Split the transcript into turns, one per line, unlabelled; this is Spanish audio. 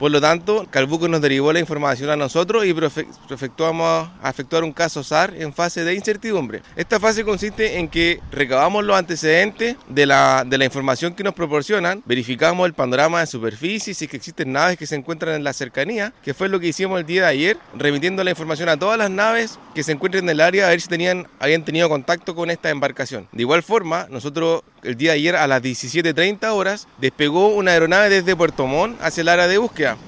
Por lo tanto, Calbuco nos derivó la información a nosotros y efectuamos a efectuar un caso SAR en fase de incertidumbre. Esta fase consiste en que recabamos los antecedentes de la información que nos proporcionan, verificamos el panorama de superficie, si es que existen naves que se encuentran en la cercanía, que fue lo que hicimos el día de ayer, remitiendo la información a todas las naves que se encuentren en el área a ver si habían tenido contacto con esta embarcación. De igual forma, nosotros el día de ayer a las 17:30 horas despegó una aeronave desde Puerto Montt hacia el área de búsqueda.